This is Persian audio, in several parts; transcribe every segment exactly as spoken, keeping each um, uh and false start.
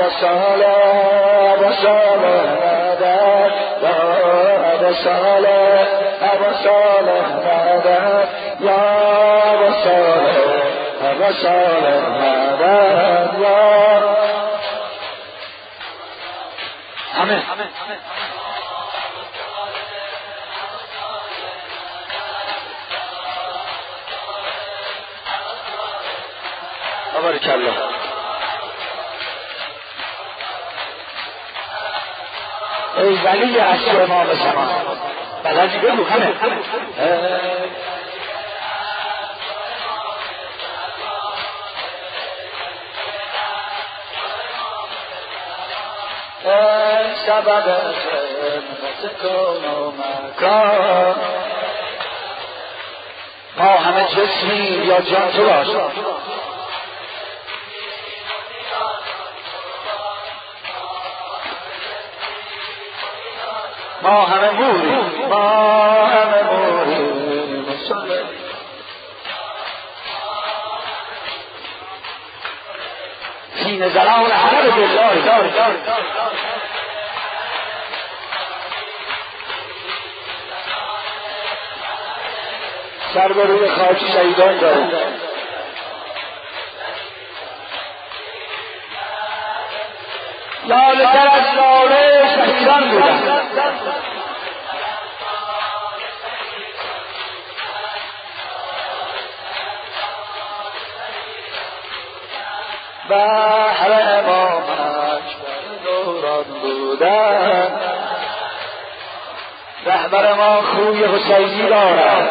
ابا صالح ابا صالح مدد یا ابا صالح ابا صالح مدد یا ابا صالح ابا صالح مدد یا آمین. بارک الله. ای ولی عصر امام زمان بلدی بگو همه ای سبب خدمت کن و مکان ما همه جسمیم یا جان تو باش ما همه موریم ما همه موریم سینه زنان همه بالله دار دار سر به روی خاک شهیدان داریم لاله تر از لاله شهیدان بودن بحر امامش دوران بودن رهبر ما خوی حسینی دارد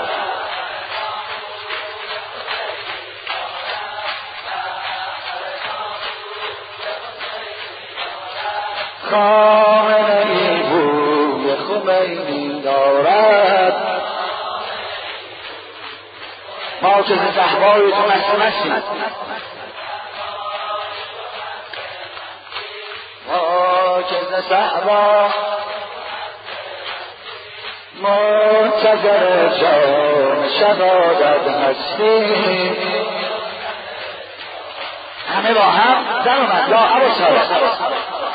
خامنه‌ای بوی خمینی دارد ما که ز صحبای تو مست مستیم ما که ز صحبا منتظر جام شهادت هستیم همه با هم زن اومد یا ابا صالح